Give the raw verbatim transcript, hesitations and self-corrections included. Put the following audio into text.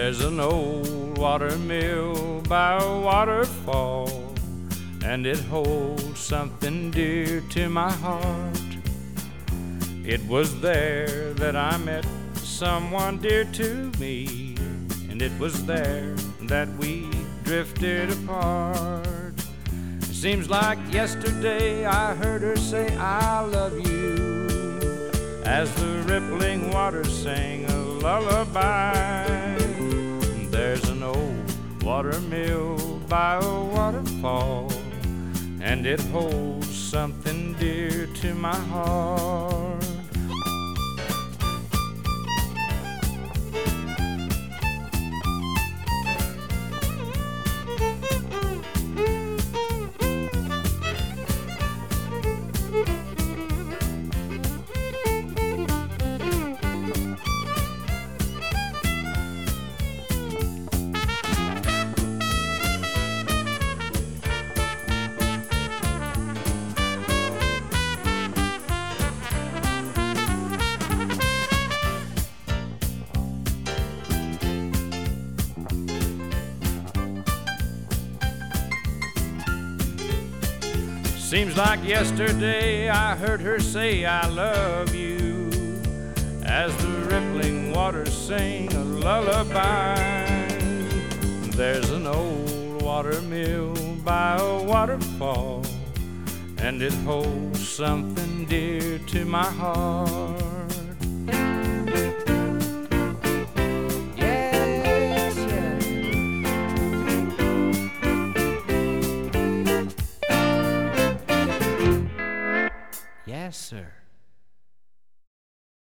There's an old water mill by a waterfall, and it holds something dear to my heart. It was there that I met someone dear to me, and it was there that we drifted apart. It seems like yesterday I heard her say I love you, as the rippling water sang a lullaby. There's an old water mill by a waterfall, and it holds something dear to my heart. Seems like yesterday I heard her say I love you, as the rippling waters sing a lullaby. There's an old water mill by a waterfall, and it holds something dear to my heart. Yes, sir.